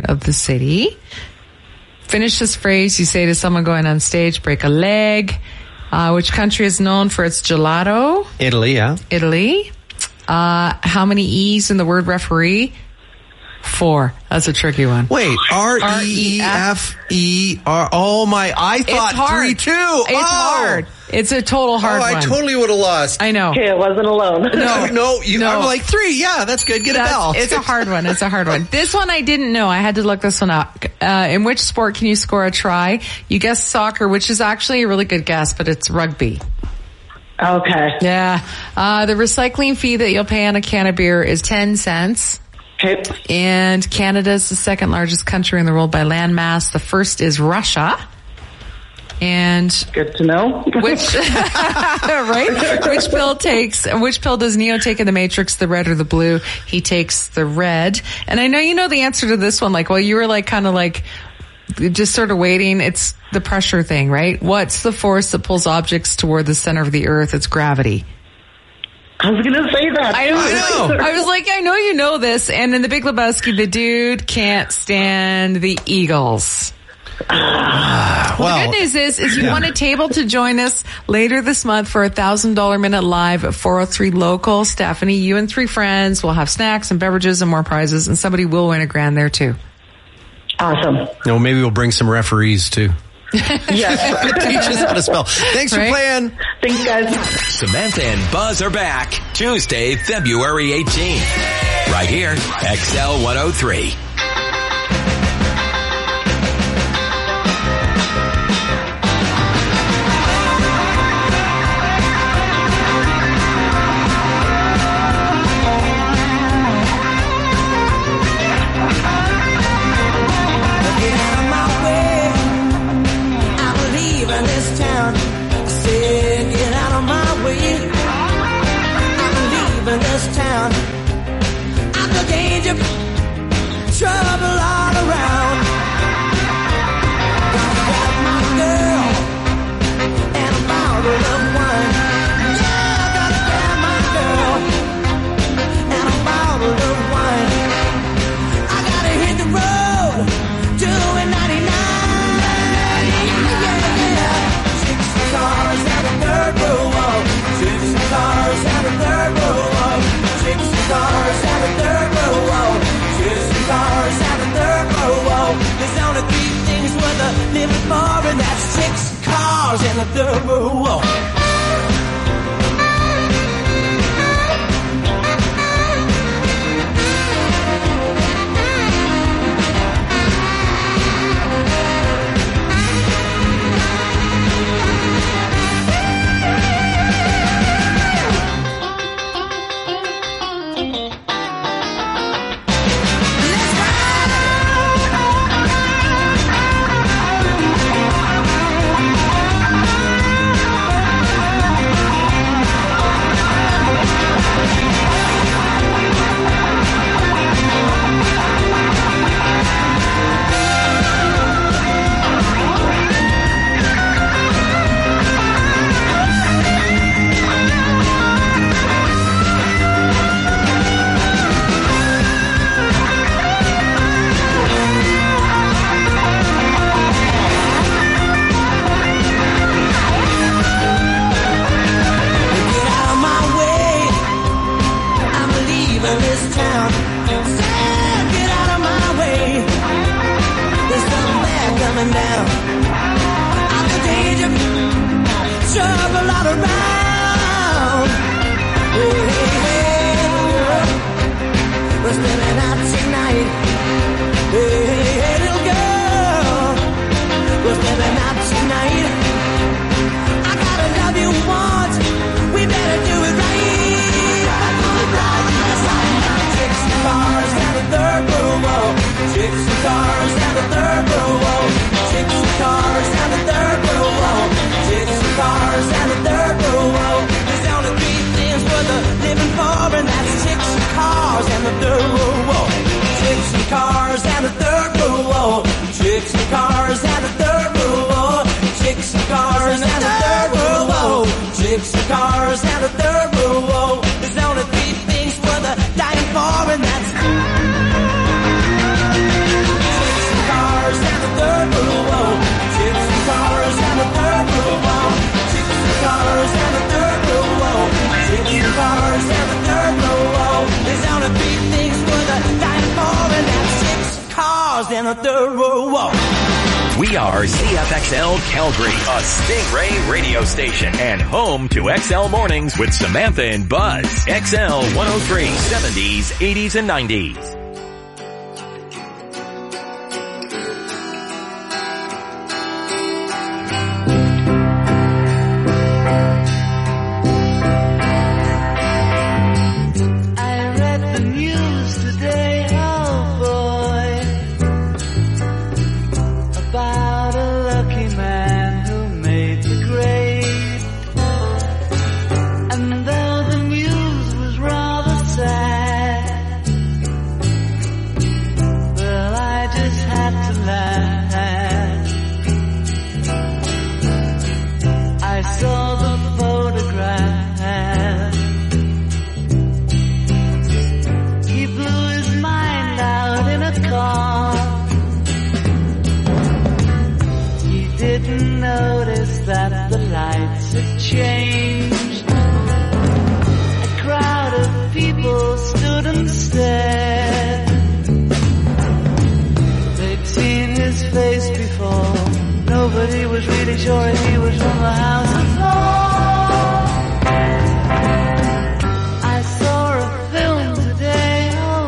part of the city. Finish this phrase. You say to someone going on stage, break a leg. Which country is known for its gelato? Italy, yeah. Italy. How many E's in the word referee? 4. That's a tricky one. Wait, R-E-F-E-R. Oh my, I thought 3 too. It's hard. It's a total hard one. I totally would have lost. I know. Okay, I wasn't alone. No. I'm like 3. Yeah, that's good. Get a bell. It's a hard one. This one I didn't know. I had to look this one up. In which sport can you score a try? You guessed soccer, which is actually a really good guess, but it's rugby. Okay. Yeah. The recycling fee that you'll pay on a can of beer is 10 cents. Okay. And Canada is the second largest country in the world by landmass. The first is Russia. And good to know. Which right? Which pill does Neo take in the Matrix, the red or the blue? He takes the red. And I know you know the answer to this one. Like, well, you were like kind of like just sort of waiting. It's the pressure thing, right? What's the force that pulls objects toward the center of the earth? It's gravity. I was going to say that. I know. I was like, I know you know this. And in The Big Lebowski, the dude can't stand the Eagles. Well, the good news is you want a table to join us later this month for $1,000 Minute Live at 403 Local. Stephanie, you and 3 friends will have snacks and beverages and more prizes, and somebody will win $1,000 there too. Awesome. No, maybe we'll bring some referees too. Yes. Teach us how to spell. Thanks for playing. Thanks, guys. Samantha and Buzz are back Tuesday, February 18th. Right here, XL 103. Trouble all around. Got my girl and a bottle of wine. Yeah, I gotta grab my girl and a bottle of wine. I gotta hit the road, doing 99. Yeah. 6 cars and a third row up. 6 cars and a third row up. 6 cars and a third row up. 6 cars and a third row. There's only 3 things worth living for, and that's 6 cars and a third row. stars and the third world war. We are CFXL Calgary, a Stingray radio station, and home to XL Mornings with Samantha and Buzz. XL 103, 70s, 80s, and 90s. Changed. A crowd of people stood and stared. They'd seen his face before. Nobody was really sure if he was from the House of Lords. I saw a film today, oh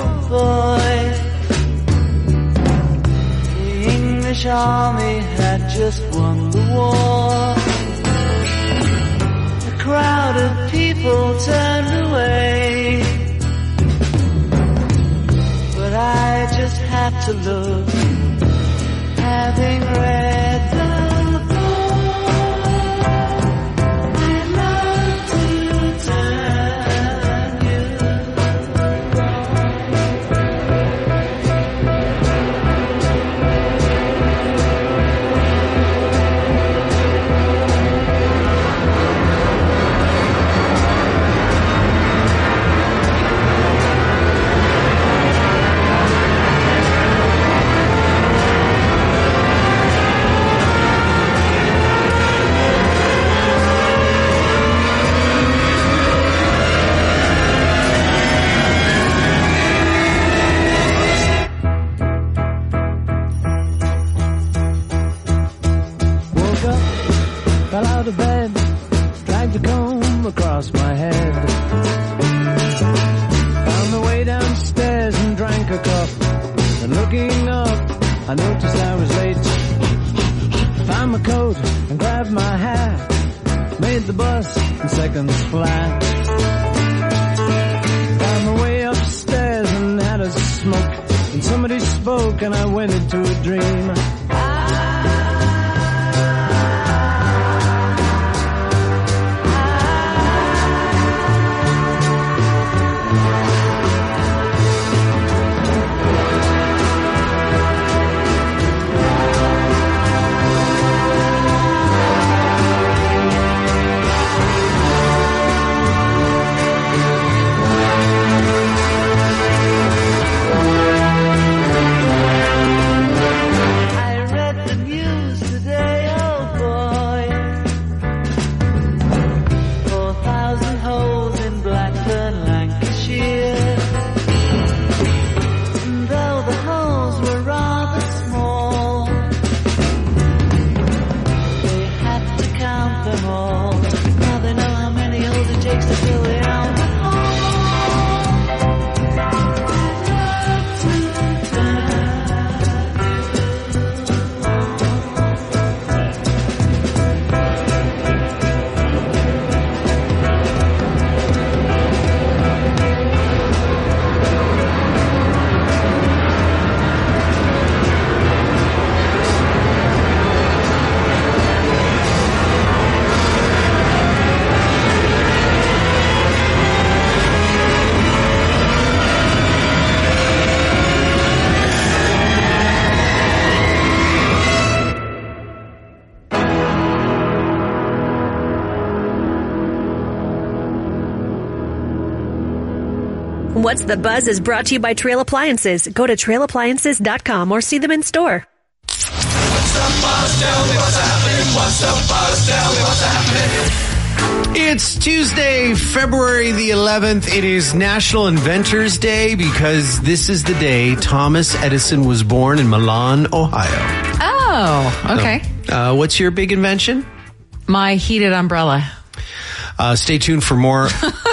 boy. The English army had just won the war. Crowd of people turned away, but I just had to look, having read the book. I'd love to turn you to bed, dragged a comb across my head. Found the way downstairs and drank a cup. And looking up, I noticed I was late. Found my coat and grabbed my hat. Made the bus in seconds flat. Found my way upstairs and had a smoke. And somebody spoke and I went into a dream. What's the Buzz is brought to you by Trail Appliances. Go to trailappliances.com or see them in store. What's the buzz? Tell me what's happening. What's the buzz? Tell me what's happening. It's Tuesday, February the 11th. It is National Inventors Day because this is the day Thomas Edison was born in Milan, Ohio. Oh, okay. So, what's your big invention? My heated umbrella. Stay tuned for more.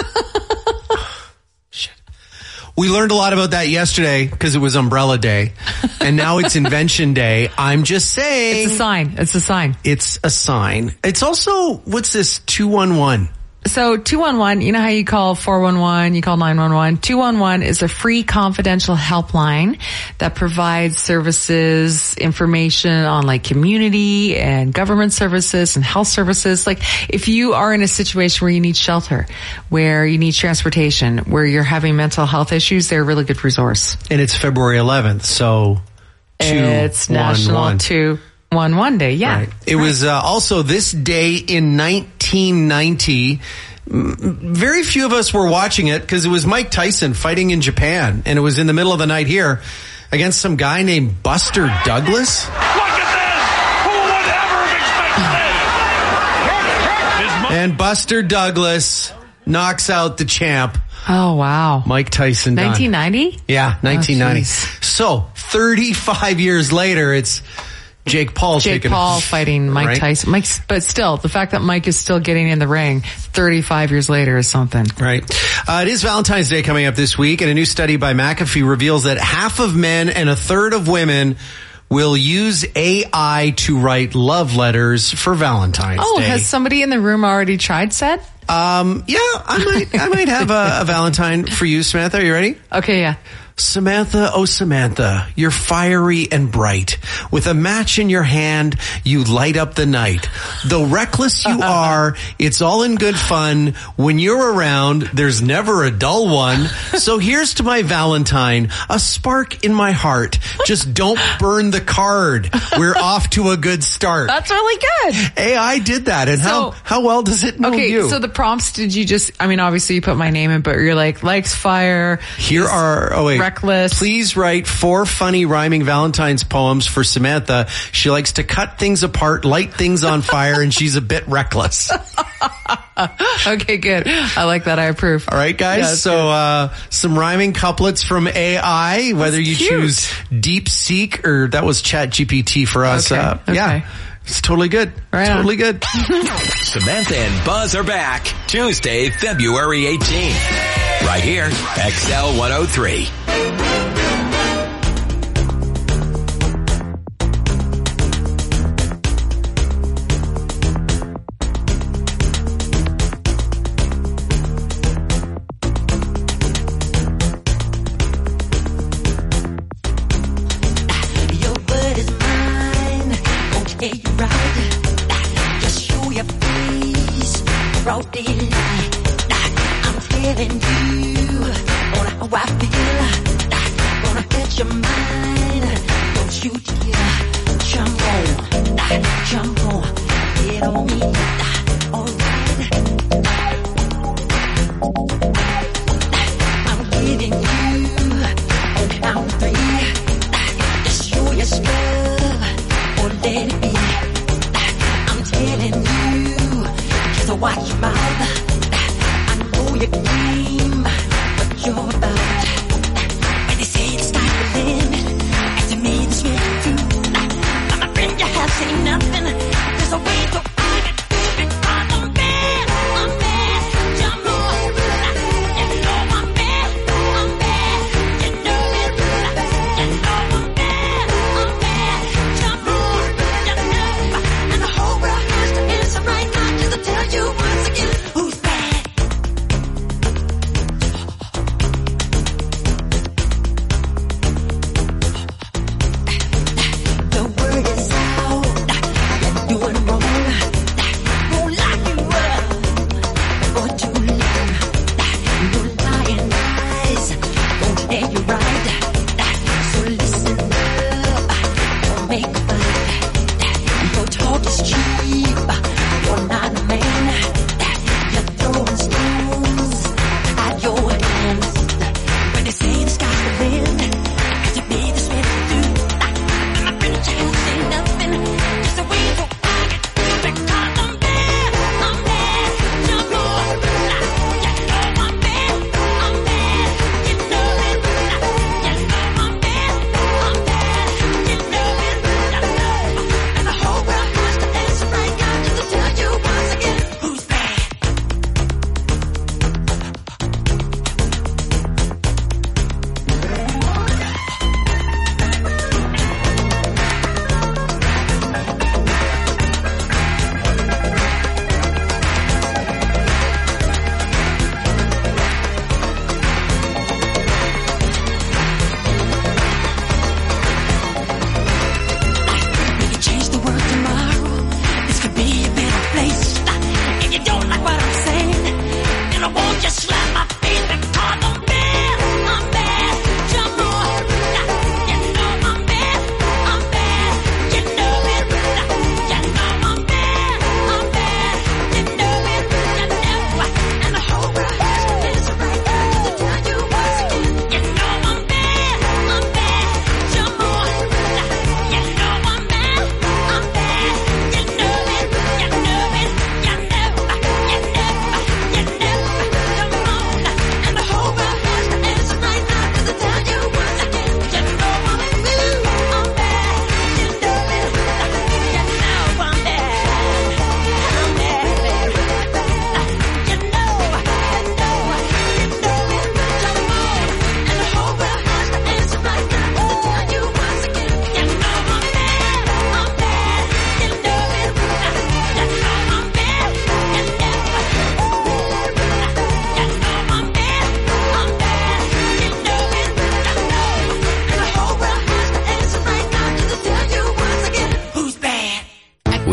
Shit. We learned a lot about that yesterday because it was Umbrella Day. And now it's Invention Day. I'm just saying. It's a sign. It's a sign. It's a sign. It's also, what's this, 211? So 211, you know how you call 411, you call 911. 211 is a free confidential helpline that provides services, information on like community and government services and health services. Like if you are in a situation where you need shelter, where you need transportation, where you're having mental health issues, they're a really good resource. And it's February 11th, so it's National 211 Day, yeah. Right. It was also this day in 1990. Very few of us were watching it because it was Mike Tyson fighting in Japan, and it was in the middle of the night here against some guy named Buster Douglas. Look at this! Who would ever have expected this? And Buster Douglas knocks out the champ. Oh, wow. Mike Tyson. 1990? Yeah, 1990. Oh, so 35 years later, it's Jake Paul fighting Mike right? Tyson. But still, the fact that Mike is still getting in the ring 35 years later is something. Right. It is Valentine's Day coming up this week, and a new study by McAfee reveals that half of men and a third of women will use AI to write love letters for Valentine's Day. Oh, has somebody in the room already tried said? Yeah, I might have a Valentine for you, Samantha. Are you ready? Okay, yeah. Samantha, oh Samantha, you're fiery and bright. With a match in your hand, you light up the night. Though reckless you are, it's all in good fun. When you're around, there's never a dull one. So here's to my Valentine, a spark in my heart. Just don't burn the card. We're off to a good start. That's really good. AI did that. And how well does it know you? Okay, so the prompts, did you just, I mean, obviously you put my name in, but you're like, likes fire. Here are, reckless. Please write 4 funny rhyming Valentine's poems for Samantha. She likes to cut things apart, light things on fire, and she's a bit reckless. Okay, good. I like that. I approve. All right, guys. Yeah, so, some rhyming couplets from AI, whether you choose DeepSeek or that was ChatGPT for us. Okay. Yeah. It's totally good. Right totally good. Samantha and Buzz are back Tuesday, February 18th. Right here, XL 103.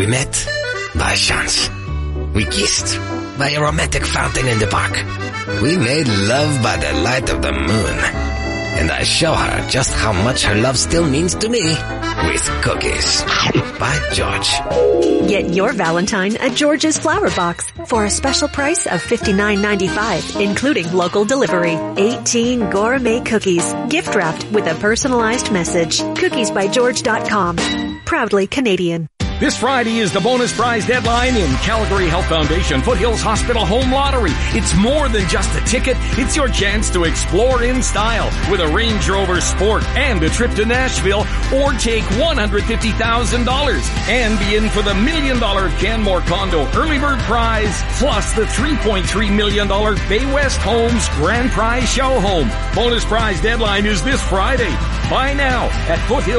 We met by chance. We kissed by a romantic fountain in the park. We made love by the light of the moon. And I show her just how much her love still means to me with cookies. By George. Get your Valentine at George's Flower Box for a special price of $59.95, including local delivery. 18 gourmet cookies, gift wrapped with a personalized message. Cookiesbygeorge.com. Proudly Canadian. This Friday is the bonus prize deadline in Calgary Health Foundation Foothills Hospital Home Lottery. It's more than just a ticket. It's your chance to explore in style with a Range Rover Sport and a trip to Nashville, or take $150,000 and be in for the $1 million Canmore Condo Early Bird Prize, plus the $3.3 million Bay West Homes Grand Prize Show Home. Bonus prize deadline is this Friday. Buy now at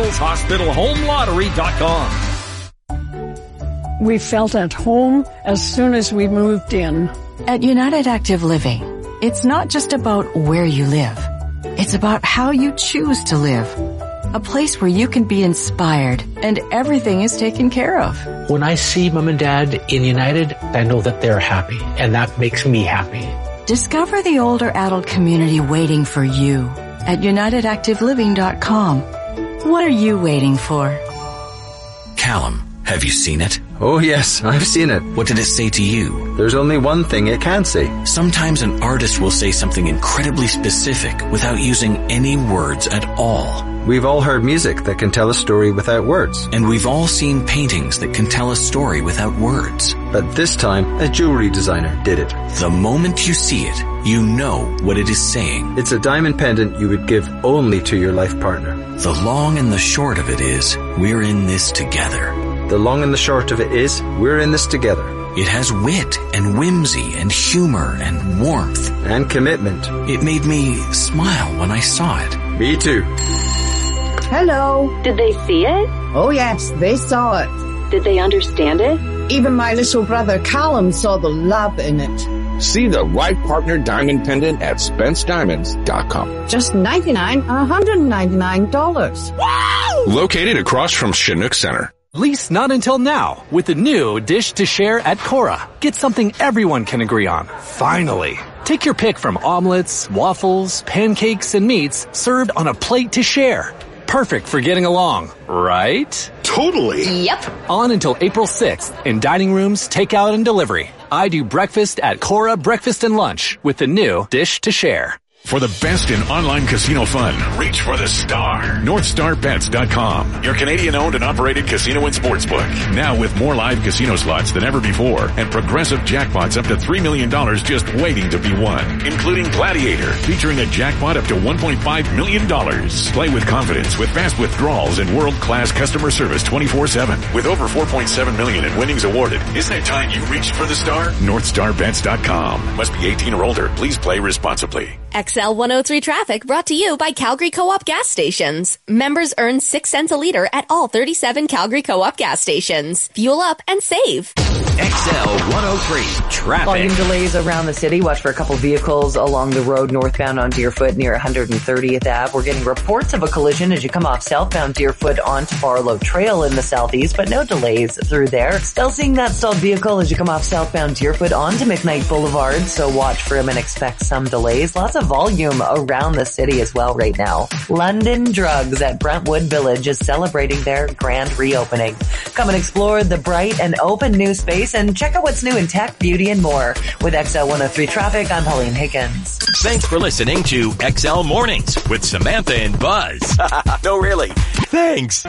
foothillshospitalhomelottery.com. We felt at home as soon as we moved in. At United Active Living, it's not just about where you live. It's about how you choose to live. A place where you can be inspired and everything is taken care of. When I see Mom and Dad in United, I know that they're happy, and that makes me happy. Discover the older adult community waiting for you at UnitedActiveLiving.com. What are you waiting for? Callum, have you seen it? Oh yes, I've seen it. What did it say to you? There's only one thing it can say. Sometimes an artist will say something incredibly specific without using any words at all. We've all heard music that can tell a story without words. And we've all seen paintings that can tell a story without words. But this time, a jewelry designer did it. The moment you see it, you know what it is saying. It's a diamond pendant you would give only to your life partner. The long and the short of it is, we're in this together. The long and the short of it is, we're in this together. It has wit and whimsy and humor and warmth. And commitment. It made me smile when I saw it. Me too. Hello. Did they see it? Oh yes, they saw it. Did they understand it? Even my little brother Callum saw the love in it. See the right partner diamond pendant at SpenceDiamonds.com. Just $99 or $199. Wow! Located across from Chinook Center. Lease not until now with the new Dish to Share at Cora. Get something everyone can agree on. Finally. Take your pick from omelets, waffles, pancakes, and meats served on a plate to share. Perfect for getting along, right? Totally. Yep. On until April 6th in dining rooms, takeout, and delivery. I do breakfast at Cora Breakfast and Lunch with the new Dish to Share. For the best in online casino fun, reach for the star. NorthStarBets.com, your Canadian-owned and operated casino and sportsbook. Now with more live casino slots than ever before and progressive jackpots up to $3 million just waiting to be won, including Gladiator, featuring a jackpot up to $1.5 million. Play with confidence with fast withdrawals and world-class customer service 24/7. With over $4.7 million in winnings awarded, isn't it time you reached for the star? NorthStarBets.com. Must be 18 or older. Please play responsibly. XL 103 traffic brought to you by Calgary Co-op gas stations. Members earn 6 cents a liter at all 37 Calgary Co-op gas stations. Fuel up and save. XL 103 traffic. Volume delays around the city. Watch for a couple vehicles along the road northbound on Deerfoot near 130th Ave. We're getting reports of a collision as you come off southbound Deerfoot onto Barlow Trail in the southeast, but no delays through there. Still seeing that stalled vehicle as you come off southbound Deerfoot onto McKnight Boulevard, so watch for him and expect some delays. Lots of volume around the city as well right now. London Drugs at Brentwood Village is celebrating their grand reopening. Come and explore the bright and open new space and check out what's new in tech, beauty, and more. With XL 103 Traffic, I'm Pauline Higgins. Thanks for listening to XL Mornings with Samantha and Buzz. No, really. Thanks.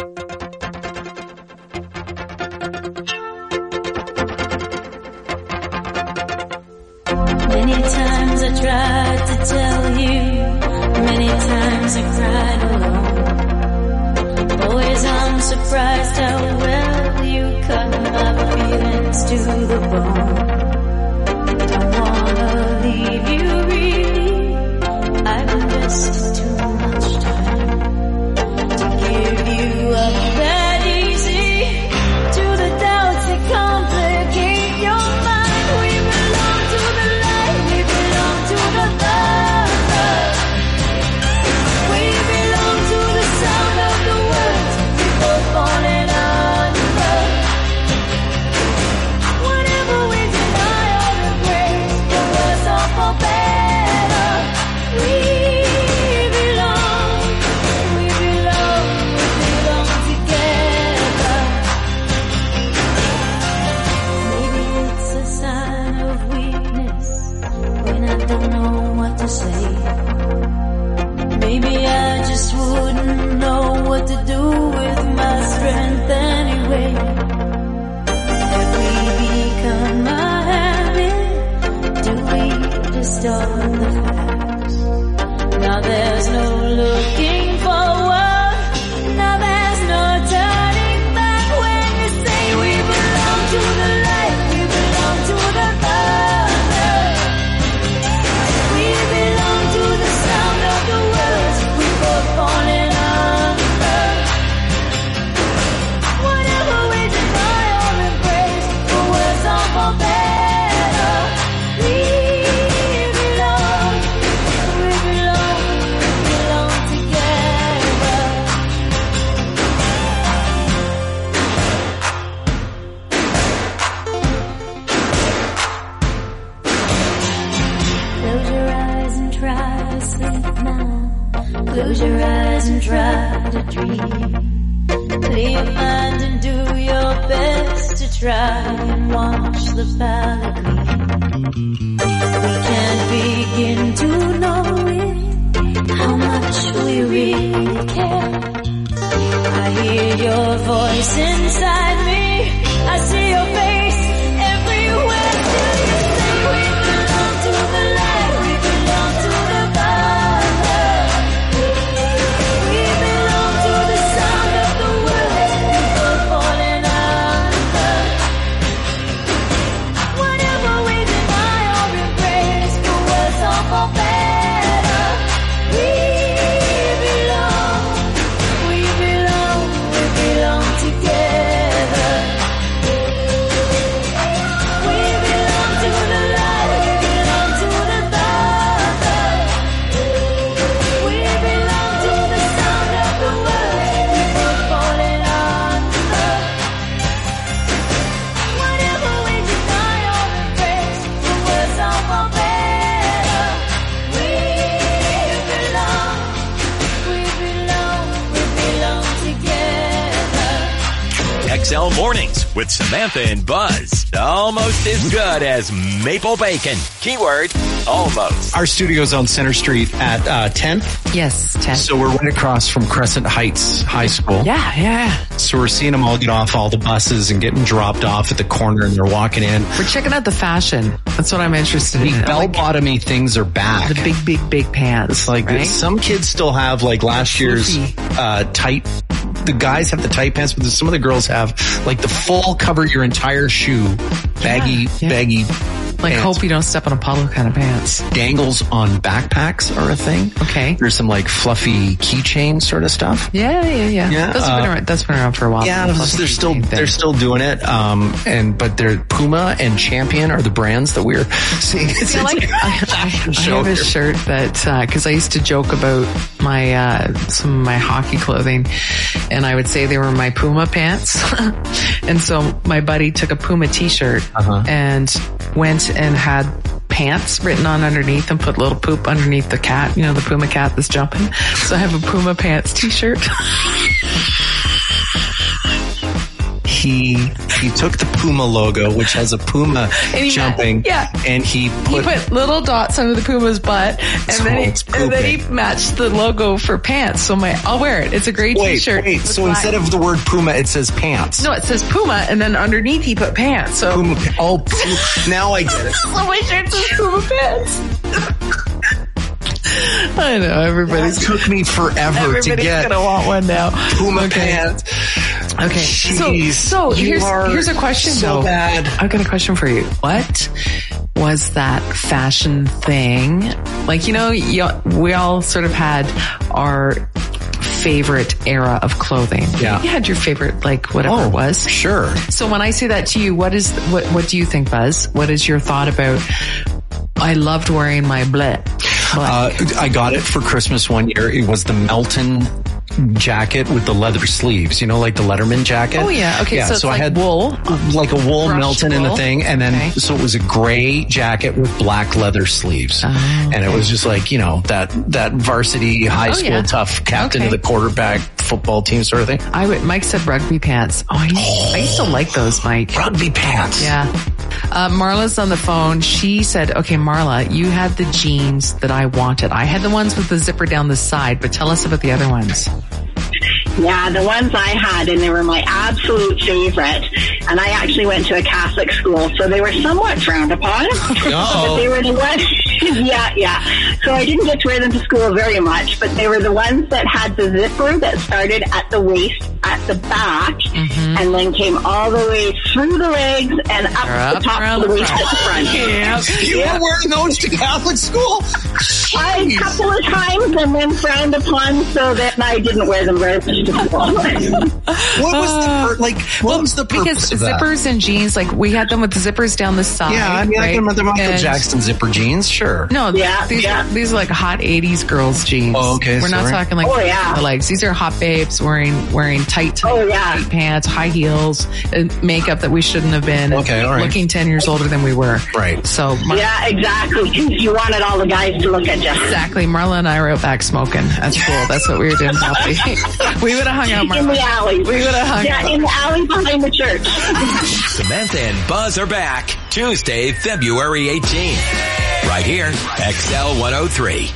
Many times I tried to tell you, many times I cried alone. Always I'm surprised how well you cut my feelings to the bone. Don't wanna leave you really, I've invested too much time to give you up that easy. To the doubts that complicate your mind, we belong to the light, we belong to the love. We belong to the sound of the words before falling under. try and watch the valley gleam. We can't begin to know it, how much we really care. I hear your voice inside me, I see your face everywhere. Till you say we belong to the light, we belong to the Father. We belong to the sound of the words before falling under. Whatever we deny or embrace, for worse or for better, we belong together. We belong to the light, we belong to the Father. We belong to the sound of the words before falling under. Whatever we deny or embrace, for worse or for better, we belong together. XL Mornings with Samantha and Buzz. Almost as good as maple bacon. Keyword, almost. Our studio's on Center Street at 10th. Yes, 10th. So we're right across from Crescent Heights High School. Yeah. So we're seeing them all get off all the buses and getting dropped off at the corner, and they're walking in. We're checking out the fashion. That's what I'm interested in. The bell-bottomy things are back. The big pants. Like right? Some kids still have like last year's tight. The guys have the tight pants, but some of the girls have like the full cover your entire shoe, baggy like pants. hope you don't step on a puddle kind of pants. Dangles on backpacks are a thing. Okay. There's some like fluffy keychain sort of stuff. Yeah. That's been around for a while. Yeah, they're still doing it. But they're Puma and Champion are the brands that we're seeing. I have a shirt that because I used to joke about my some of my hockey clothing, and I would say they were my Puma pants. And so my buddy took a Puma t-shirt and went and had pants written on underneath and put little poop underneath the cat, the Puma cat that's jumping. So I have a Puma pants t-shirt. He took the Puma logo, which has a Puma jumping, and he put little dots under the Puma's butt, and then he matched the logo for pants. So I'll wear it. It's a great t-shirt. So instead of the word Puma, it says pants. No, it says Puma, and then underneath he put pants. So Puma. Now I get it. So my shirt says Puma pants. I know everybody's took me forever to get. Gonna want one now. Puma pants. Okay. Jeez, so here's a question so though. Bad. I've got a question for you. What was that fashion thing? Like, we all sort of had our favorite era of clothing. Yeah. You had your favorite, whatever it was. Sure. So when I say that to you, what do you think, Buzz? What is your thought about, I loved wearing my black? I got it for Christmas one year. It was the Melton jacket with the leather sleeves, like the Letterman jacket. Oh yeah. Okay. Yeah, so I had wool, like a wool Melton wool. in the thing. And then, so it was a gray jacket with black leather sleeves. And it was just like, that varsity high school tough captain of the quarterback football team sort of thing. Mike said rugby pants. I used to like those, Mike. Rugby pants. Yeah. Marla's on the phone. She said, okay, Marla, you had the jeans that I wanted. I had the ones with the zipper down the side, but tell us about the other ones. Yeah, the ones I had, and they were my absolute favorite. And I actually went to a Catholic school, so they were somewhat frowned upon. But they were the ones, yeah. So I didn't get to wear them to school very much, but they were the ones that had the zipper that started at the waist at the back, and then came all the way through the legs and up the top of the waist at the front. You were wearing those to Catholic school? A couple of times, and then frowned upon, so that I didn't wear them very much to school. What was the purpose of zippers that? and jeans, we had them with the zippers down the side. Yeah, I mean, right? I can remember the Michael Jackson zipper jeans, sure. Sure. No, these are like hot 80s girls jeans. Oh, okay. We're not talking like the legs. These are hot babes wearing tight pants, high heels, makeup that we shouldn't have been. Okay, all right. Looking 10 years older than we were. Right. So yeah, exactly. Because you wanted all the guys to look at you. Exactly. Marla and I were out back smoking at school. That's what we were doing, Poppy. We would have hung out, Marla. In the alley. We would have hung out. Yeah, in the alley behind the church. Samantha and Buzz are back Tuesday, February 18th. Right here, XL 103.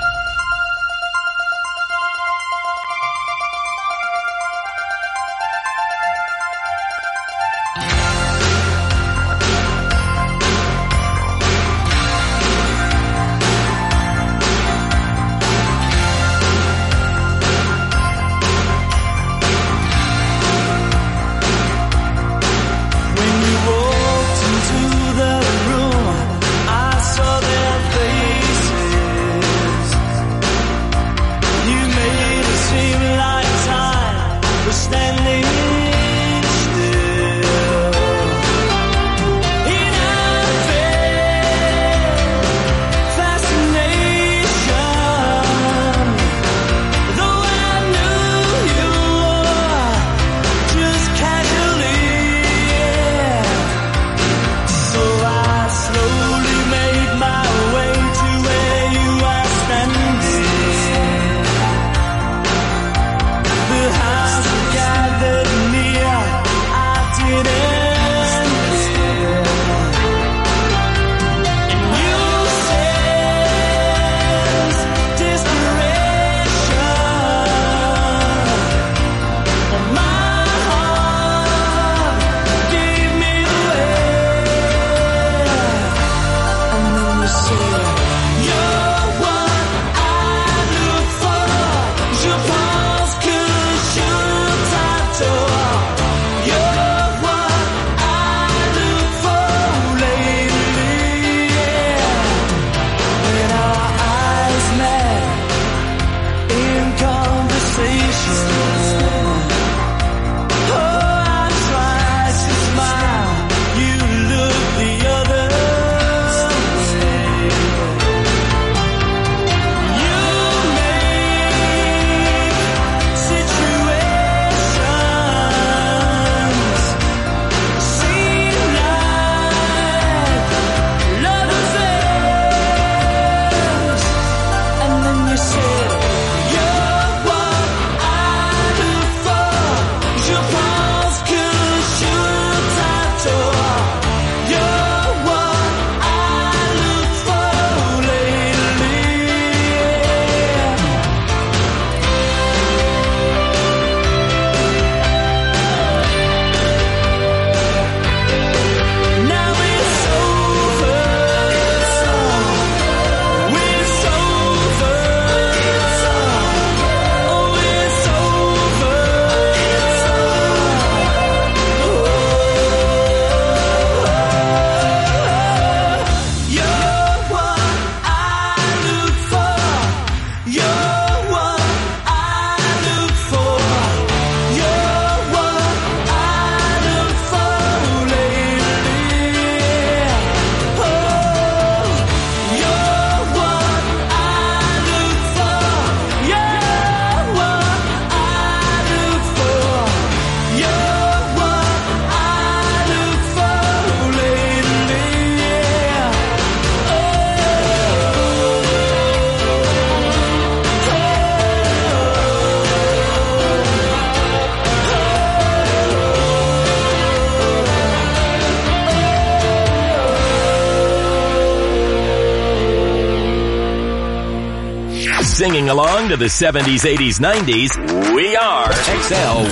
Singing along to the 70s, 80s, 90s, we are XL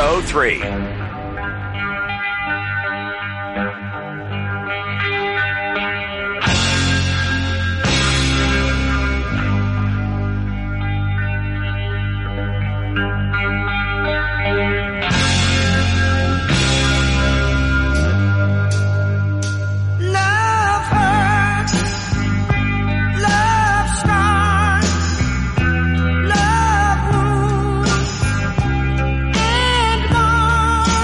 103. Love moves and more.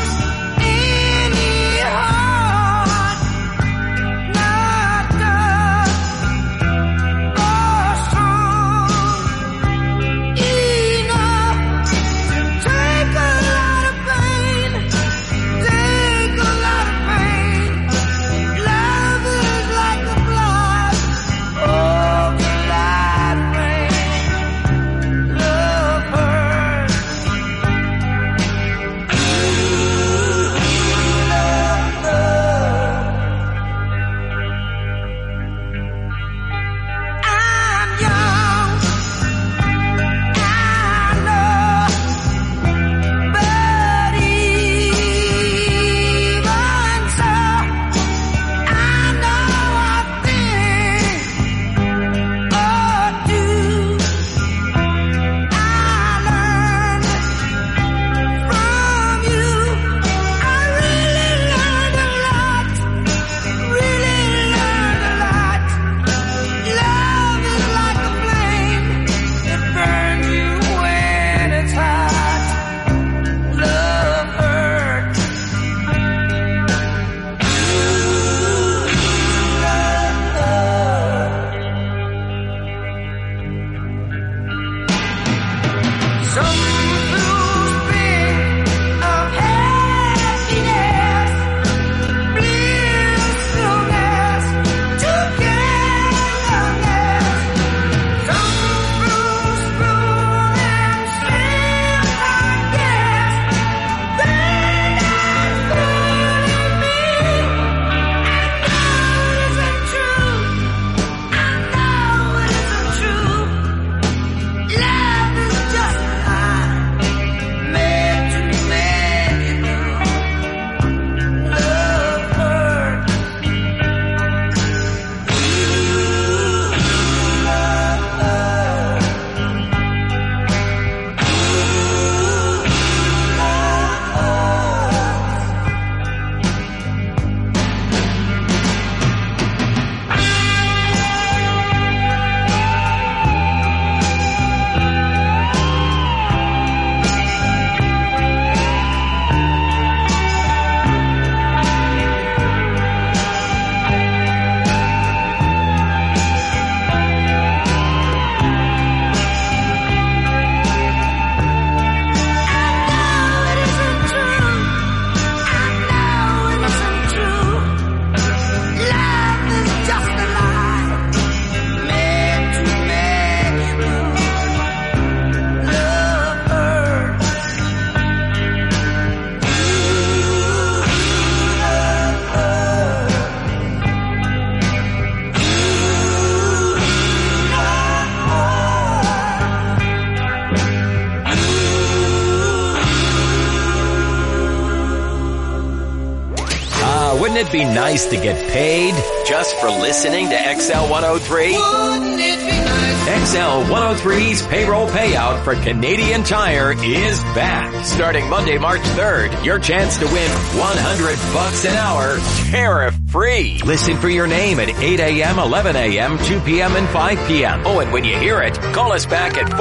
Wouldn't it be nice to get paid just for listening to XL 103? Wouldn't it be nice? XL 103's payroll payout for Canadian Tire is back. Starting Monday, March 3rd, your chance to win $100 an hour, tariff-free. Listen for your name at 8 a.m., 11 a.m., 2 p.m., and 5 p.m. Oh, and when you hear it, call us back at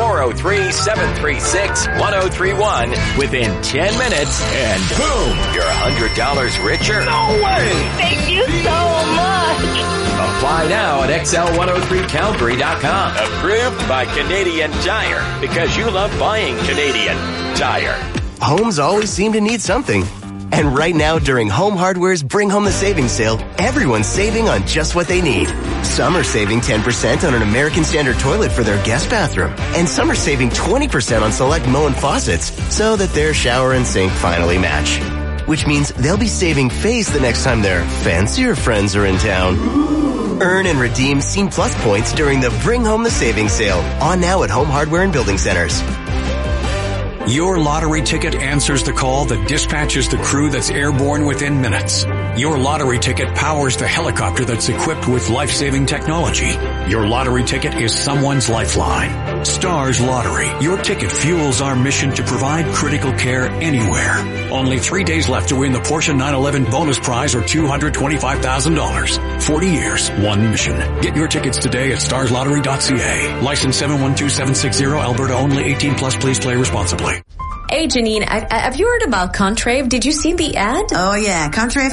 403-736-1031 within 10 minutes, and boom, you're $100 richer. No way! Thank you so much. Apply now at XL103Calgary.com. Approved by Canadian Tire, because you love buying Canadian Tire. Homes always seem to need something. And right now, during Home Hardware's Bring Home the Savings sale, everyone's saving on just what they need. Some are saving 10% on an American Standard toilet for their guest bathroom. And some are saving 20% on select Moen faucets so that their shower and sink finally match. Which means they'll be saving face the next time their fancier friends are in town. Earn and redeem Scene Plus points during the Bring Home the Savings sale. On now at Home Hardware and Building Centers. Your lottery ticket answers the call that dispatches the crew that's airborne within minutes. Your lottery ticket powers the helicopter that's equipped with life-saving technology. Your lottery ticket is someone's lifeline. Stars Lottery. Your ticket fuels our mission to provide critical care anywhere. Only 3 days left to win the Porsche 911 bonus prize or $225,000. 40 years, one mission. Get your tickets today at starslottery.ca. License 712760, Alberta only. 18 plus. Please play responsibly. Hey, Janine, have you heard about Contrave? Did you see the ad? Oh, yeah. Contrave.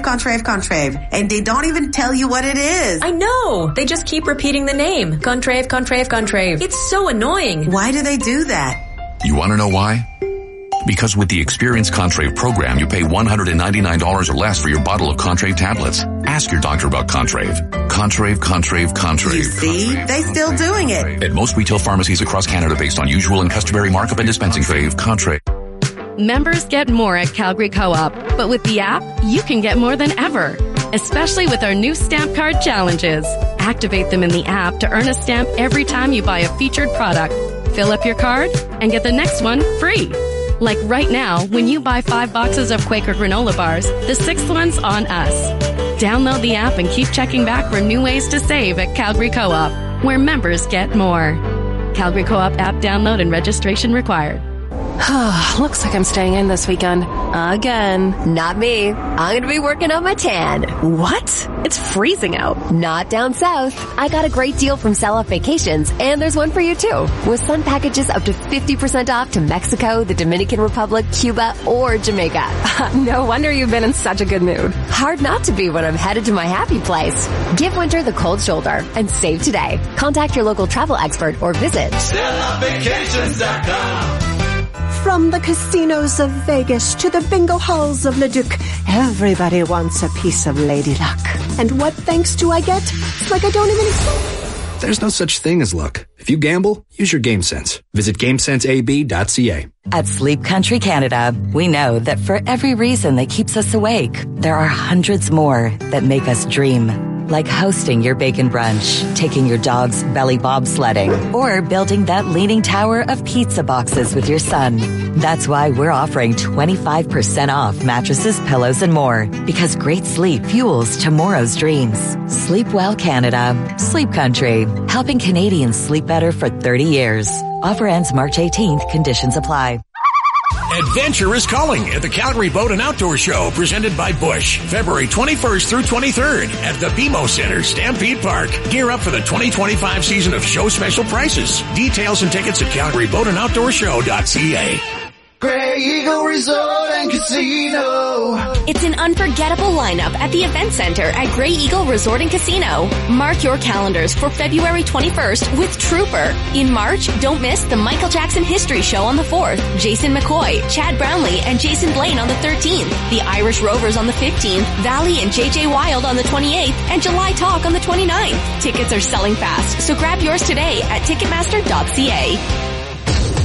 And they don't even tell you what it is. I know. They just keep repeating the name. Contrave. It's so annoying. Why do they do that? You want to know why? Because with the Experience Contrave program, you pay $199 or less for your bottle of Contrave tablets. Ask your doctor about Contrave. Contrave. You see? They still doing it. At most retail pharmacies across Canada based on usual and customary markup and dispensing fee. Contrave. Members get more at Calgary Co-op, but with the app, you can get more than ever, especially with our new stamp card challenges. Activate them in the app to earn a stamp every time you buy a featured product. Fill up your card and get the next one free. Like right now, when you buy 5 boxes of Quaker granola bars, the 6th one's on us. Download the app and keep checking back for new ways to save at Calgary Co-op, where members get more. Calgary Co-op app download and registration required. Looks like I'm staying in this weekend. Again. Not me. I'm going to be working on my tan. What? It's freezing out. Not down south. I got a great deal from Sell Off Vacations, and there's one for you too. With sun packages up to 50% off to Mexico, the Dominican Republic, Cuba, or Jamaica. No wonder you've been in such a good mood. Hard not to be when I'm headed to my happy place. Give winter the cold shoulder and save today. Contact your local travel expert or visit selloffvacations.com. From the casinos of Vegas to the bingo halls of Leduc, everybody wants a piece of Lady Luck. And what thanks do I get? It's like I don't even exist. There's no such thing as luck. If you gamble, use your game sense. Visit GameSenseAB.ca. At Sleep Country Canada, we know that for every reason that keeps us awake, there are hundreds more that make us dream. Like hosting your bacon brunch, taking your dog's belly bobsledding, or building that leaning tower of pizza boxes with your son. That's why we're offering 25% off mattresses, pillows, and more. Because great sleep fuels tomorrow's dreams. Sleep well, Canada. Sleep Country. Helping Canadians sleep better for 30 years. Offer ends March 18th. Conditions apply. Adventure is calling at the Calgary Boat and Outdoor Show, presented by Busch, February 21st through 23rd at the BMO Center, Stampede Park. Gear up for the 2025 season of show special prices. Details and tickets at calgaryboatandouttourshow.ca. Grey Eagle Resort and Casino. It's an unforgettable lineup at the Event Center at Grey Eagle Resort and Casino. Mark your calendars for February 21st with Trooper. In March, don't miss the Michael Jackson History Show on the 4th, Jason McCoy, Chad Brownlee, and Jason Blaine on the 13th, the Irish Rovers on the 15th, Valley and JJ Wild on the 28th, and July Talk on the 29th. Tickets are selling fast, so grab yours today at Ticketmaster.ca.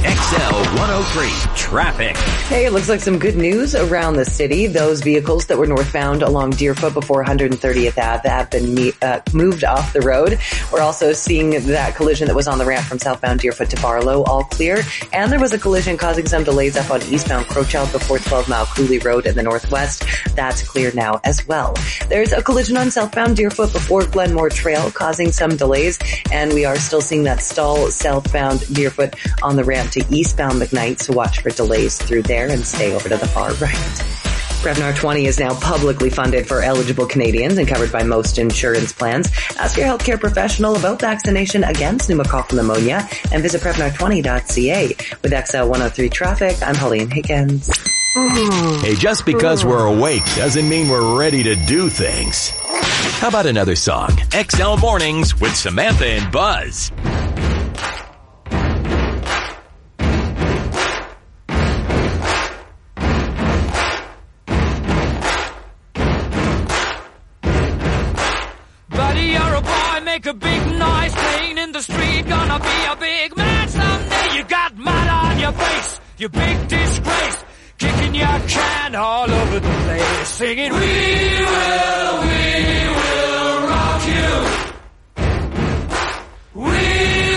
XL 103 Traffic. Hey, it looks like some good news around the city. Those vehicles that were northbound along Deerfoot before 130th Ave have been moved off the road. We're also seeing that collision that was on the ramp from southbound Deerfoot to Barlow all clear. And there was a collision causing some delays up on eastbound Crowchild before 12 Mile Cooley Road in the northwest. That's clear now as well. There's a collision on southbound Deerfoot before Glenmore Trail causing some delays. And we are still seeing that stall southbound Deerfoot on the ramp to eastbound McKnight. So watch for delays through there and stay over to the far right. Prevnar 20 is now publicly funded for eligible Canadians and covered by most insurance plans. Ask your healthcare professional about vaccination against pneumococcal pneumonia and visit Prevnar20.ca. With XL 103 Traffic, I'm Pauline Higgins. Hey, just because we're awake doesn't mean we're ready to do things. How about another song? XL Mornings with Samantha and Buzz. Make a big noise playing in the street. Gonna be a big man someday. You got mud on your face, you big disgrace. Kicking your can all over the place. Singing, we will rock you. We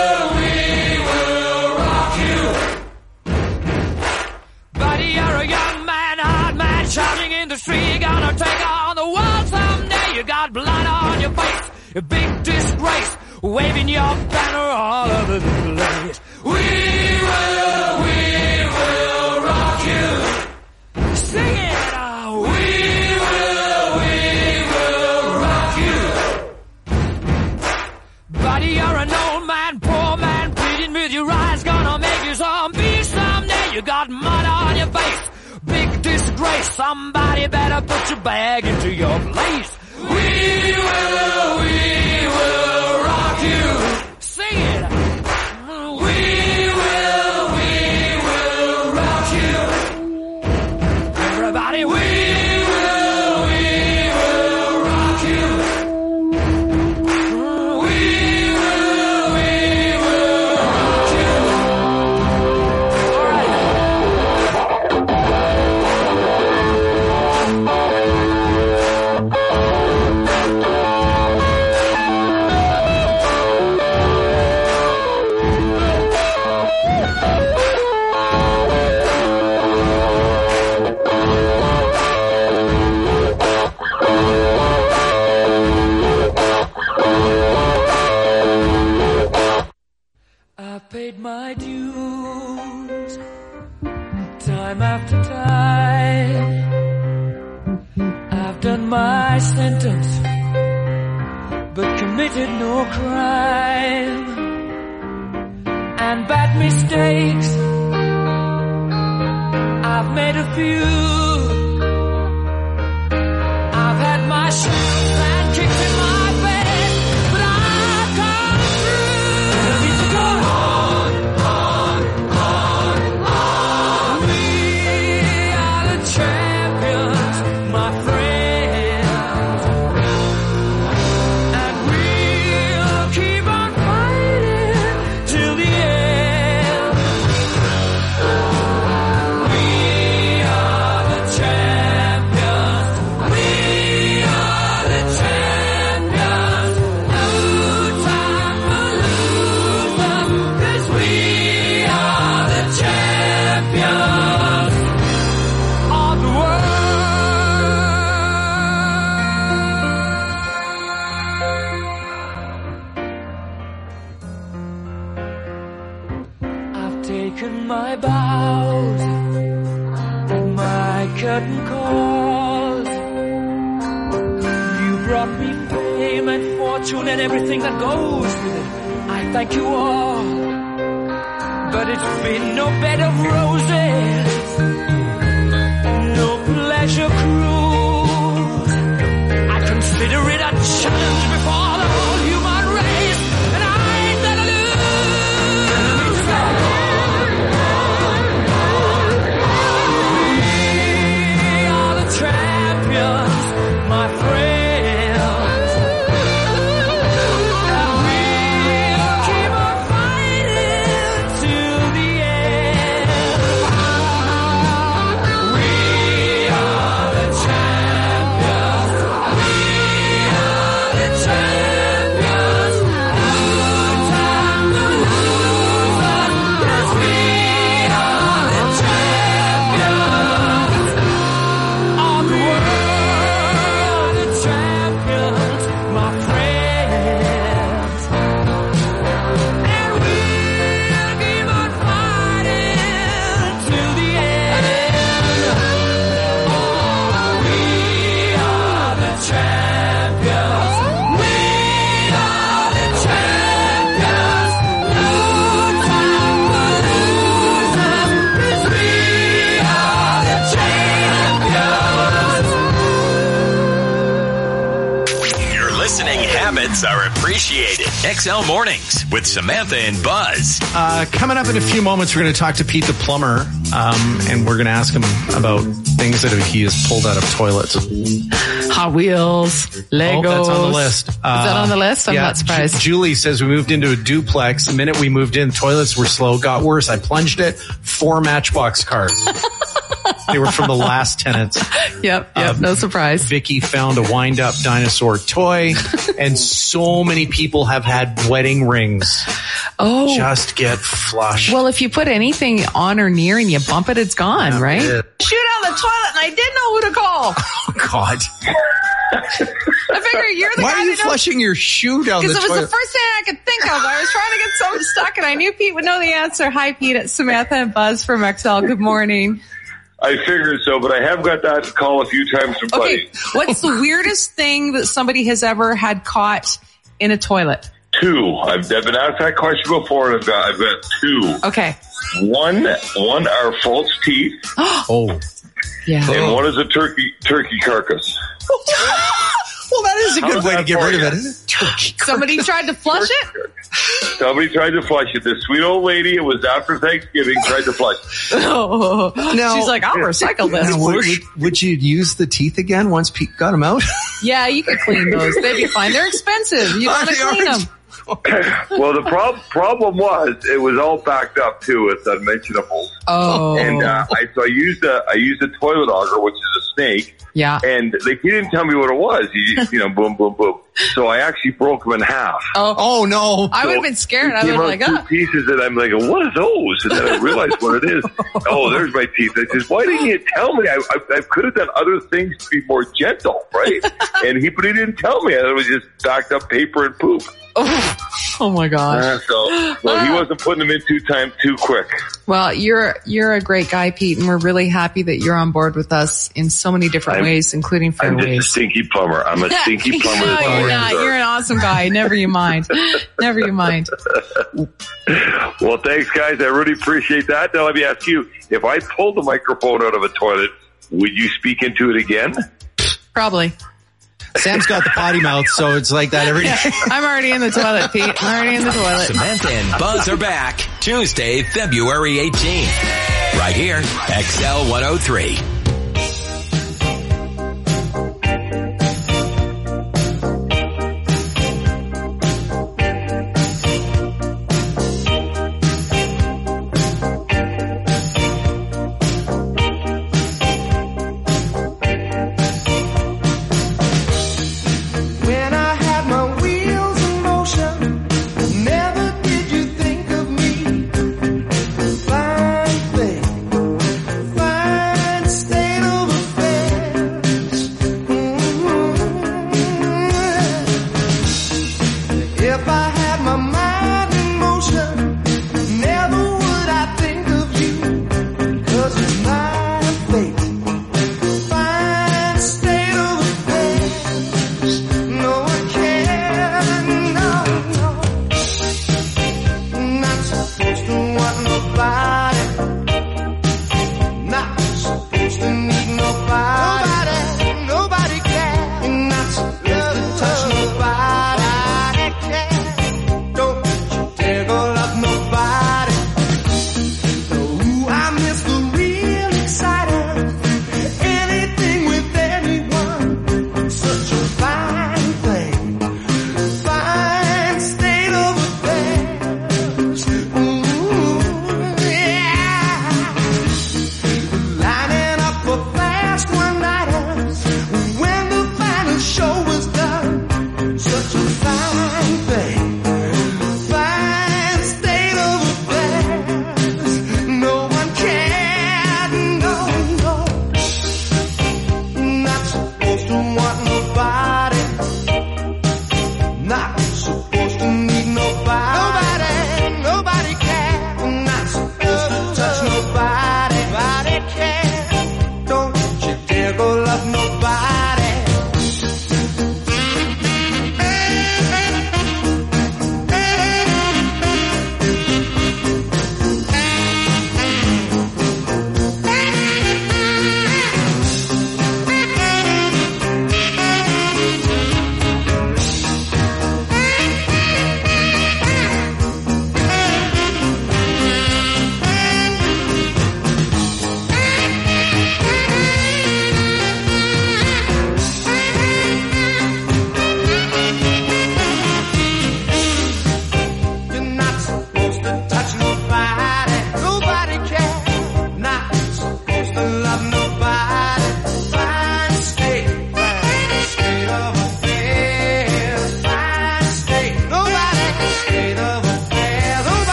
will rock you. Buddy, you're a young man, hard man, shouting in the street. Gonna take on the world someday. You got blood on your face, a big disgrace, waving your banner all over the place. We will rock you. Sing it, we will rock you. Buddy, you're an old man, poor man, pleading with your eyes, gonna make you zombie someday. You got mud on your face, big disgrace. Somebody better put your bag into your place. We will rock you. Sing it. We will rock you. Everybody, we will rock you. We will rock you. All right. Paid my dues time after time. I've done my sentence but committed no crime. And bad mistakes I've made a few. I've had my shots and kicks in my face, but I've come through. And I need to go on. We are the champions, my friends, and we'll keep on fighting till the end. We are the champions. We are the champions. No time to lose them, 'cause we are the champions of the world. I've taken my bows and my curtain calls. You brought me fame and fortune and everything that goes with it. I thank you all, but it's been no bed of roses, no pleasure cruise. I consider it a challenge before the whole human race, and I ain't gonna lose. We are the champions, my friends, and we'll keep on fighting till the compliments are appreciated. XL Mornings with Samantha and Buzz. Coming up in a few moments, we're going to talk to Pete the plumber, and we're going to ask him about things that he has pulled out of toilets. Hot Wheels, Legos. Oh, that's on the list. Is that on the list? I'm not surprised. Julie says we moved into a duplex. The minute we moved in, toilets were slow, got worse. I plunged it, 4 Matchbox cars. They were from the last tenants. Yep, no surprise. Vicky found a wind-up dinosaur toy, and so many people have had wedding rings. Oh. Just get flushed. Well, if you put anything on or near and you bump it, it's gone, right? Yeah. Shoot out the toilet and I didn't know who to call. Oh, God. I figure you're the Why guy are you flushing your shoe down the toilet? Because it was the first thing I could think of. I was trying to get something stuck and I knew Pete would know the answer. Hi, Pete. It's Samantha and Buzz from XL. Good morning. I figured so, but I have got that call a few times from buddies. What's the weirdest thing that somebody has ever had caught in a toilet? 2. I've been asked that question before, and I've got 2. Okay. One are false teeth. Oh. Yeah. And one is a turkey carcass. Well, that is a good way to get rid of it, isn't it? Turkey. Somebody tried to flush it? Somebody tried to flush it. This sweet old lady, it was after Thanksgiving, tried to flush it. Oh. No. She's like, I'll recycle this. Would you use the teeth again once Pete got them out? Yeah, you could clean those. They'd be fine. They're expensive. You want to clean them. Well, the problem was it was all backed up too with unmentionables. Oh, and so I used a toilet auger, which is a snake. Yeah, and he didn't tell me what it was. He just, boom, boom, boom. So I actually broke them in half. Oh no! I would have been scared. I would have two pieces, and I'm like, what are those? And then I realized what it is. Oh, there's my teeth. I said, why didn't you tell me? I could have done other things to be more gentle, right? But he didn't tell me. It was just backed up paper and poop. Oh my gosh! So he wasn't putting them in too quick. Well, you're a great guy, Pete, and we're really happy that you're on board with us in so many different ways, including fair ways. I'm just a stinky plumber. I'm a stinky plumber. No, you're not. You're an awesome guy. Never you mind. Never you mind. Well, thanks, guys. I really appreciate that. Now, let me ask you: if I pulled the microphone out of a toilet, would you speak into it again? Probably. Sam's got the potty mouth, so it's like that every day. I'm already in the toilet, Pete. I'm already in the toilet. Samantha and Buzz are back Tuesday, February 18th. Right here, XL 103. Stay.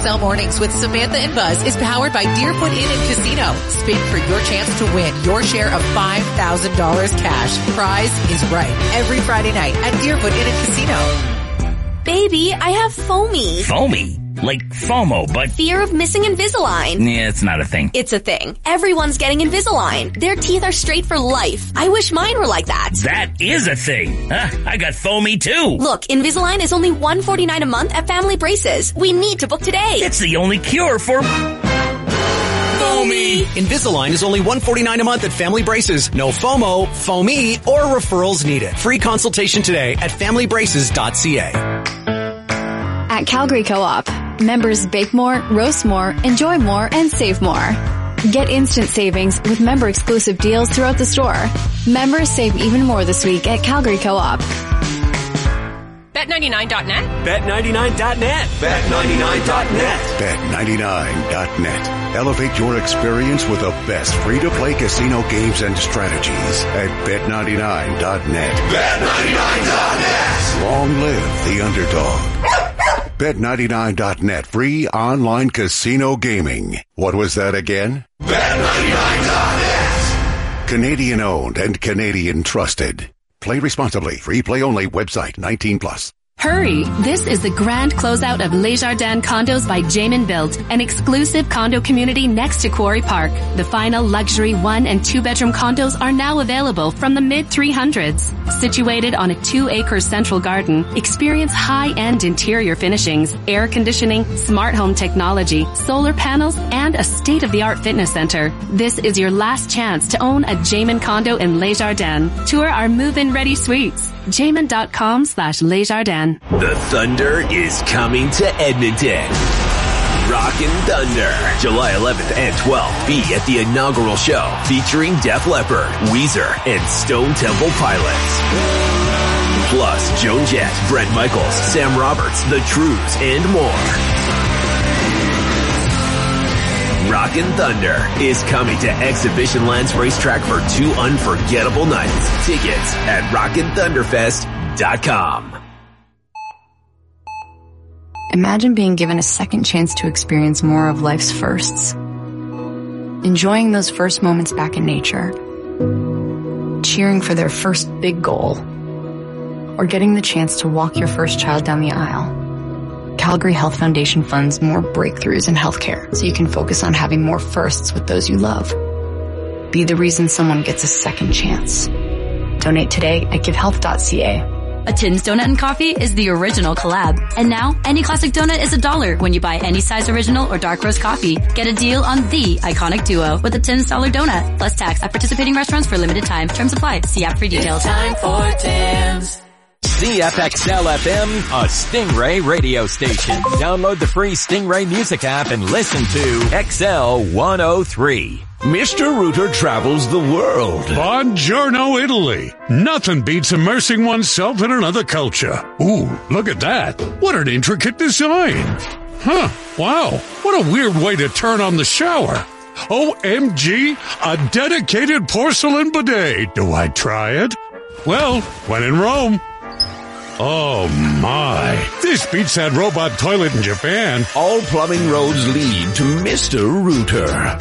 XL Mornings with Samantha and Buzz is powered by Deerfoot Inn and Casino. Spin for your chance to win your share of $5,000 cash. Prize is right every Friday night at Deerfoot Inn and Casino. Baby, I have foamy. Foamy? Like FOMO, but... Fear of missing Invisalign. Yeah, it's not a thing. It's a thing. Everyone's getting Invisalign. Their teeth are straight for life. I wish mine were like that. That is a thing. I got foamy too. Look, Invisalign is only $149 a month at Family Braces. We need to book today. It's the only cure for... foamy. Invisalign is only $149 a month at Family Braces. No FOMO, foamy, or referrals needed. Free consultation today at familybraces.ca. At Calgary Co-op, members bake more, roast more, enjoy more, and save more. Get instant savings with member-exclusive deals throughout the store. Members save even more this week at Calgary Co-op. Bet99.net? Bet99.net. Bet99.net. Bet99.net. Elevate your experience with the best free-to-play casino games and strategies at Bet99.net. Bet99.net. Long live the underdog. Bet99.net. Free online casino gaming. What was that again? Bet99.net. Canadian owned and Canadian trusted. Play responsibly. Free play only. Website 18+. Hurry! This is the grand closeout of Les Jardins Condos by Jamin Built, an exclusive condo community next to Quarry Park. The final luxury 1- and 2-bedroom condos are now available from the mid-300s. Situated on a 2-acre central garden, experience high-end interior finishings, air conditioning, smart home technology, solar panels, and a state-of-the-art fitness center. This is your last chance to own a Jamin condo in Les Jardins. Tour our move-in ready suites. Jamin.com/Les Jardins. The Thunder is coming to Edmonton. Rockin' Thunder, July 11th and 12th. Be at the inaugural show featuring Def Leppard, Weezer, and Stone Temple Pilots. Plus, Joan Jett, Bret Michaels, Sam Roberts, The Trues, and more. Rockin' Thunder is coming to Exhibition Lands Racetrack for 2 unforgettable nights. Tickets at rockinthunderfest.com. Imagine being given a second chance to experience more of life's firsts. Enjoying those first moments back in nature. Cheering for their first big goal. Or getting the chance to walk your first child down the aisle. Calgary Health Foundation funds more breakthroughs in healthcare so you can focus on having more firsts with those you love. Be the reason someone gets a second chance. Donate today at givehealth.ca. A Tim's Donut and Coffee is the original collab. And now, any classic donut is $1 when you buy any size original or dark roast coffee. Get a deal on the iconic duo with a $10 donut, plus tax at participating restaurants for a limited time. Terms apply. See app for details. It's time for Tim's. CFXL FM, a Stingray radio station. Download the free Stingray music app and listen to XL 103. Mr. Rooter travels the world. Buongiorno, Italy. Nothing beats immersing oneself in another culture. Ooh, look at that. What an intricate design. Huh, wow. What a weird way to turn on the shower. OMG, a dedicated porcelain bidet. Do I try it? Well, when in Rome. Oh my, this beats that robot toilet in Japan. All plumbing roads lead to Mr. Rooter.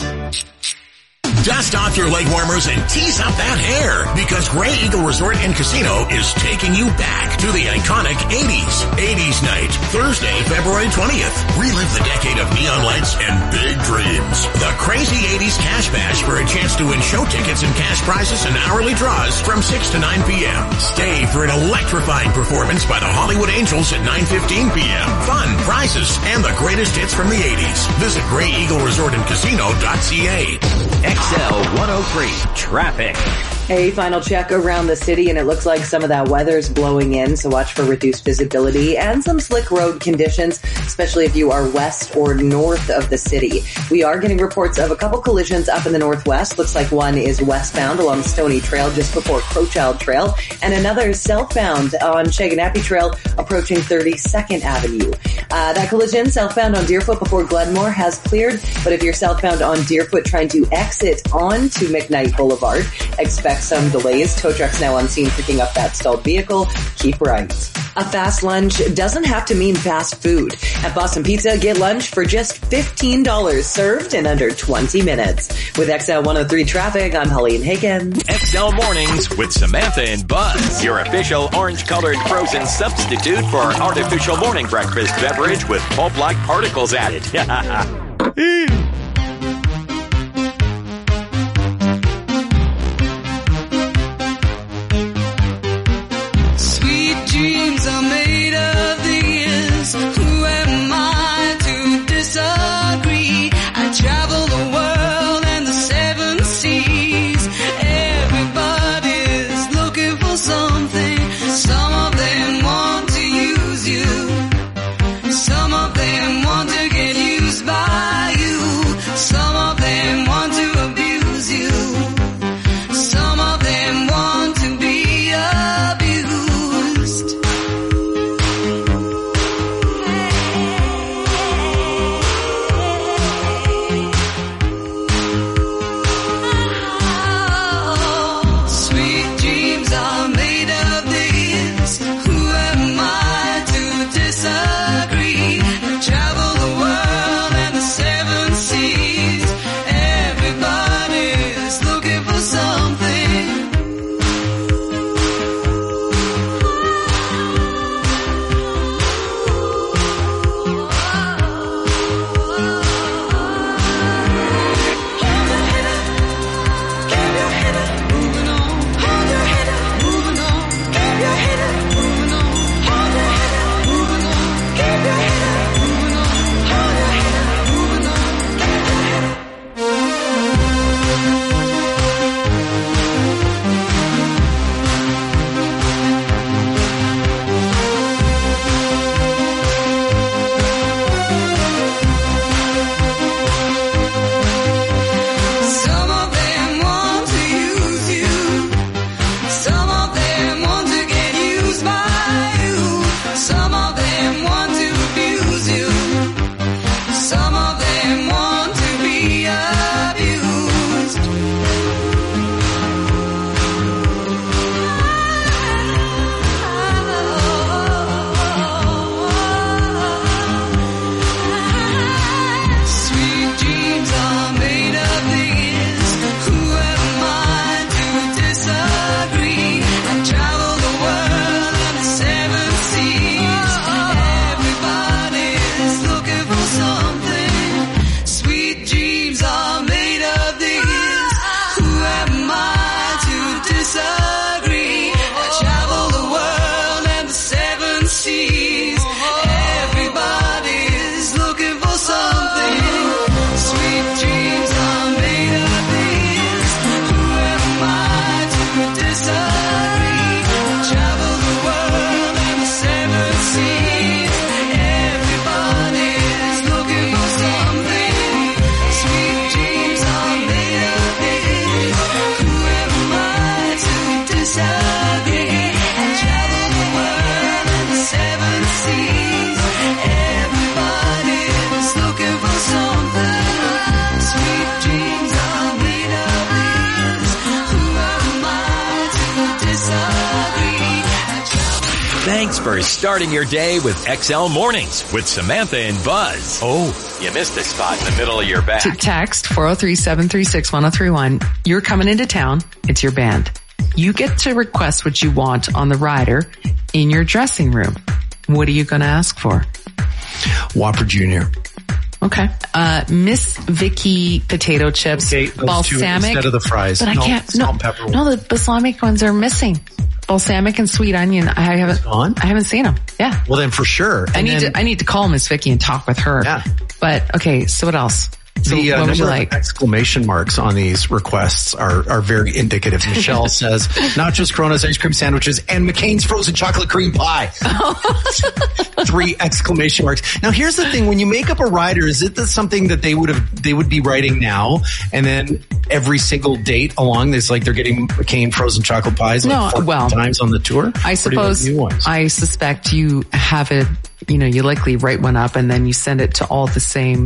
Dust off your leg warmers and tease up that hair because Grey Eagle Resort and Casino is taking you back to the iconic 80s. 80s night, Thursday, February 20th. Relive the decade of neon lights and big dreams. The Crazy 80s Cash Bash for a chance to win show tickets and cash prizes and hourly draws from 6 to 9 p.m. Stay for an electrifying performance by the Hollywood Angels at 9:15 p.m. Fun, prizes, and the greatest hits from the 80s. Visit GreyEagleResortandCasino.ca. XL 103 traffic. A final check around the city, and it looks like some of that weather's blowing in, so watch for reduced visibility and some slick road conditions, especially if you are west or north of the city. We are getting reports of a couple collisions up in the northwest. Looks like one is westbound along Stony Trail just before Crowchild Trail, and another southbound on Shaganappi Trail approaching 32nd Avenue. That collision southbound on Deerfoot before Glenmore has cleared, but if you're southbound on Deerfoot trying to exit onto McKnight Boulevard, expect some delays. Tow trucks now on scene picking up that stalled vehicle. Keep right. A fast lunch doesn't have to mean fast food. At Boston Pizza, get lunch for just $15, served in under 20 minutes. With XL 103 traffic, I'm Helene Higgins. XL Mornings with Samantha and Buzz, your official orange-colored frozen substitute for artificial morning breakfast beverage with pulp-like particles added. Sweet dreams are made of these. Who am I to disagree? I travel the world and the seven seas. Everybody's looking for something. Some of them want to use you. Some of them want to get used by you. Some of them want to abuse you. Some of them want to be abused. Sweet dreams are made of this. Who am I to disagree? I travel the world and the seven seas. Everybody's looking for something. Some of them want to use you. Some of them want to get used by you. Some of them want to abuse you. Some of them want to be abused. Sweet dreams are made of these. Who am I to disagree? I travel the world and the seven seas. Everybody's looking for something. Sweet dreams are made of these. Who am I to disagree? I travel the world and the seven seas. Everybody's looking for something. Sweet dreams are made of these. Who am I to disagree? I travel the world and the seven seas. Everybody's looking for something. Sweet dreams are made of these. Who am I to disagree? I travel the world and the seven seas. Everybody's looking for something. Sweet dreams are made of these. Who am I to disagree? I travel. Thanks for starting your day with XL Mornings with Samantha and Buzz. Oh, you missed a spot in the middle of your back. To text 403-736-1031. You're coming into town. It's your band. You get to request what you want on the rider in your dressing room. What are you going to ask for? Whopper Jr. Okay. Miss Vicky potato chips, Okay, those two balsamic. instead of the fries. But I No, can't. salt and pepper. No, the balsamic ones are missing. Balsamic and sweet onion. I haven't seen them. Yeah. Well, then for sure. I need to call Miss Vicky and talk with her. Yeah. But okay, so what else? So The what would you number like? of exclamation marks on these requests are very indicative. Michelle says, nachos, Coronas, ice cream sandwiches, and McCain's frozen chocolate cream pie. 3 exclamation marks. Now, here's the thing. When you make up a rider, is it something that they would be writing now, and then every single date along this, like they're getting McCain frozen chocolate pies like 4 times on the tour? I suppose, new ones? I suspect you have it, you likely write one up and then you send it to all the same